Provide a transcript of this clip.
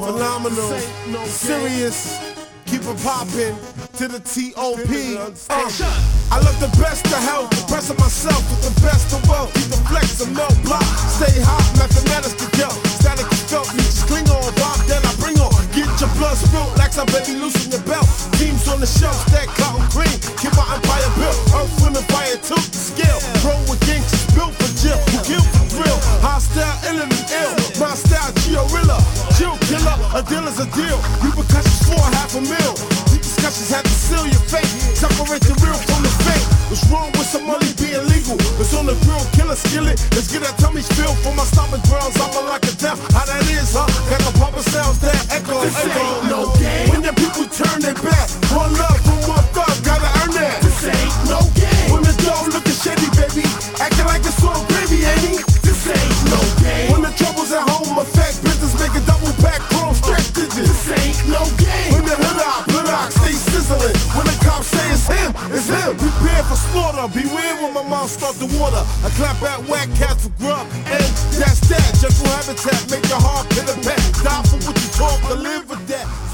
phenomenal, serious, keep it poppin' to the T.O.P. I love the best of health, the best of myself with the best of wealth. Keep the flex and melt block, stay hot, mathematics to kill. Static is felt, you just cling on, rock that I bring on. Get your blood spilled, like some baby loosen your belt. Teams on the shelf, stack cotton cream, keep my empire built. Earth, wind, and fire took the scale. Bro with gangsters built for jail, who kill for thrill. Hostile, iller than ill, my style, Giorilla. Chill killer, a deal is a deal. Repercussions for $500,000. Deep discussions had to seal your fate. Separate the real from the fake. What's wrong with some money being legal? It's on the grill, killer skillet. Let's get that tummy feel for my stomach grounds. I'ma lock it down. How that is, huh? Got the proper sounds that echo, This echo. ain't no game. When your people turn their back, one love from one thug, gotta earn that. This ain't no game. When the dog looking shady, baby, acting like it's all gravy, ain't he? This ain't no game. When the trouble's at home, affect business, make a double pack, chrome stretch digits. This ain't no game. When the hood out, stay sizzling. When the cops say it's him, it's him. Prepare for slaughter. Beware when my mouth start to water. I clap at whack cats for grub, and that's that. Jungle habitat, make your heart pit a pat. Die for what you talk, to live with that.